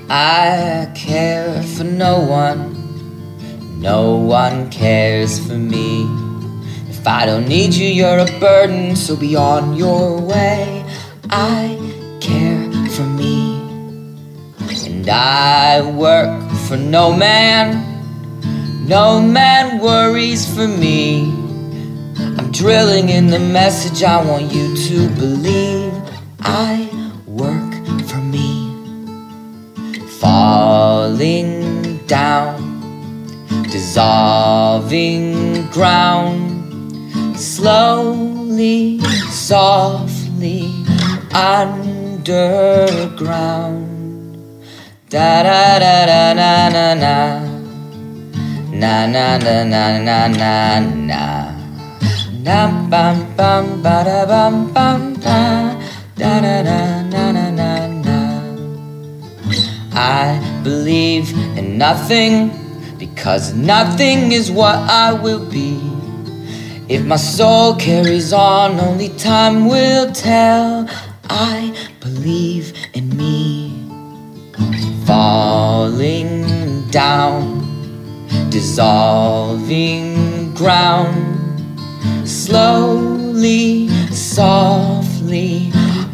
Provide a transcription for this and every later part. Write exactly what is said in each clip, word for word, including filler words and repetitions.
I care for no one, no one cares for me. If I don't need you, you're a burden, so be on your way. I care for me, and I work for no man, no man worries for me. I'm drilling in the message I want you to believe. I work for me. Falling down, dissolving ground, slowly, softly, underground. Da da da da na na na, na na na na na na na, na bam bam ba da bam bam da, da da da na na na na. I believe in nothing, because nothing is what I will be. If my soul carries on, only time will tell. I believe in me. Falling down, dissolving ground, slowly, softly,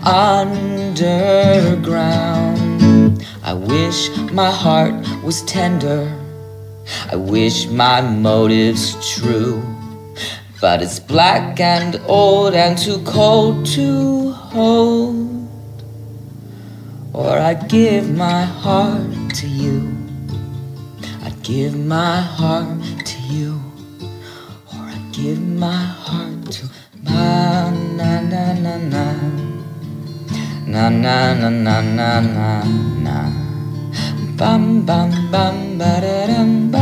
underground. I wish my heart was tender, I wish my motives true, but it's black and old and too cold to hold. Or I'd give my heart to you, I'd give my heart to you, or I'd give my heart to my na na na na, na na na na na na na, bam bam bam ba da dum.